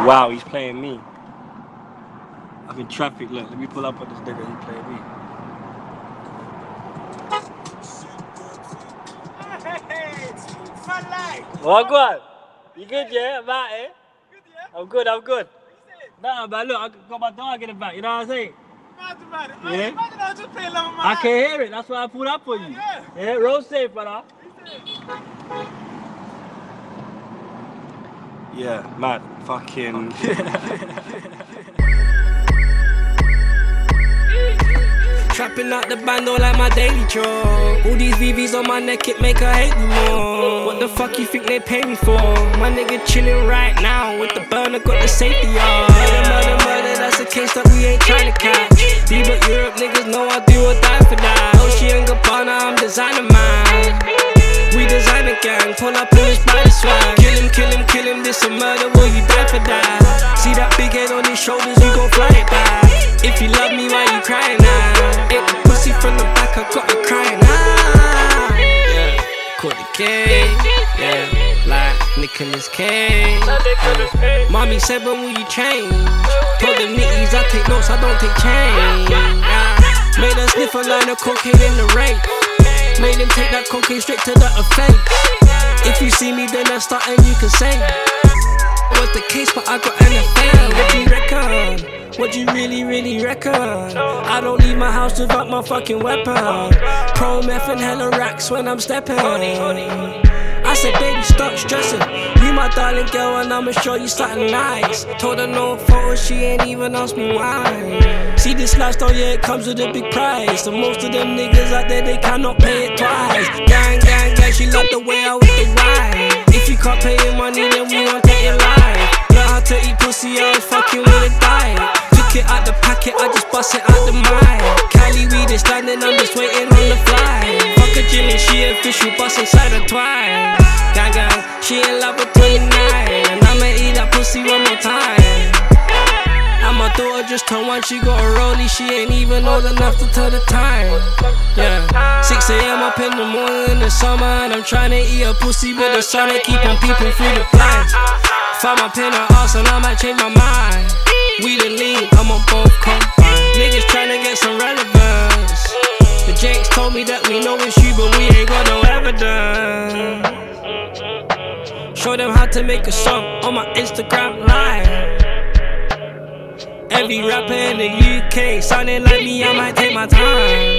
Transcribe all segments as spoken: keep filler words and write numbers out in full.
Wow, he's playing me. I'm in traffic, look, let me pull up on this nigga, he's playing me. Hey, my life. What good? You good, yeah? I'm out, eh? Good, yeah? I'm good, I'm good. Nah, but look, I got my dog in the back, you know what I'm saying? Yeah? Imagine I was just playing love on my I can hear it, that's why I pulled up for you. Yeah. Yeah, road safe, brother. Yeah, mad. Fucking. Trapping out the bando like my daily chore. All these V Vs on my neck, it make her hate me more. What the fuck you think they pay me for? My nigga chillin' right now with the burner, got the safety on. Murder, murder, murder, that's a case that we ain't tryna catch. B but Europe niggas know I do or die for that. Oh, she ain't Gabbana, I'm designer man. We design a gang, pull up in this body swag. Kill him, kill him, kill him, this a murder, will you die for that? See that big head on his shoulders, you gon' fly it back. If you love me, why you crying now? Ain't the pussy from the back, I got her crying ah. Yeah, caught the game, yeah, like Nicolas Cage. uh, Mommy said, when will you change? Told them nitties I take notes, I don't take change. uh, Made her sniff a line of cocaine in the rain. Made him take that cocaine straight to the face. If you see me, then I start and you can say what's the case, but I got an affair. What you reckon? What you really, really reckon? I don't leave my house without my fucking weapon. Pro meth and hella racks when I'm stepping. I said, baby, stop stressing. You my darling girl and I'ma show you something nice. Told her no photos, she ain't even asked me why. See this lifestyle, yeah, it comes with a big price. So most of them niggas out there, they cannot pay it twice. Gang, gang, gang, she love the way I with the wine. If you can't pay your money, then we won't take your life. Learn how to eat pussy, I was fucking with a diet. Took it out the packet, I just bust it out the mind. Cali weed is landing, I'm just waiting on the fly. Fuck a Jimmy, she official, bust inside the twine. Gang, gang, she in love with twenty-nine. And I'ma eat that pussy one more time. And my daughter just turned one, she got a rollie, she ain't even old enough to tell the time. Yeah, six A M up in the morning in the summer, and I'm trying to eat a pussy, but the sun ain't keep on peeping through the blinds. Found my pin her ass and I might change my mind. We the lean, I'm on both combined. Niggas tryna get some relevance. The Jakes told me that we know it's you, but we ain't got no evidence. Show them how to make a song on my Instagram live. Every rapper in the U K sounding like me, I might take my time.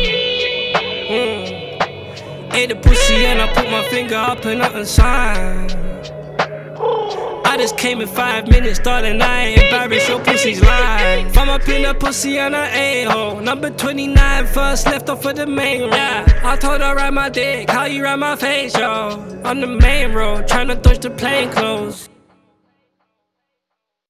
mm. Ate the pussy and I put my finger up and nothing sign. I just came in five minutes, darling, I ain't embarrassed, your pussy's lying. From up in the pussy and an a-hole. Number twenty-nine, first left off of the main road. Yeah, I told her ride my dick, how you ride my face, yo. On the main road, tryna dodge the plain clothes.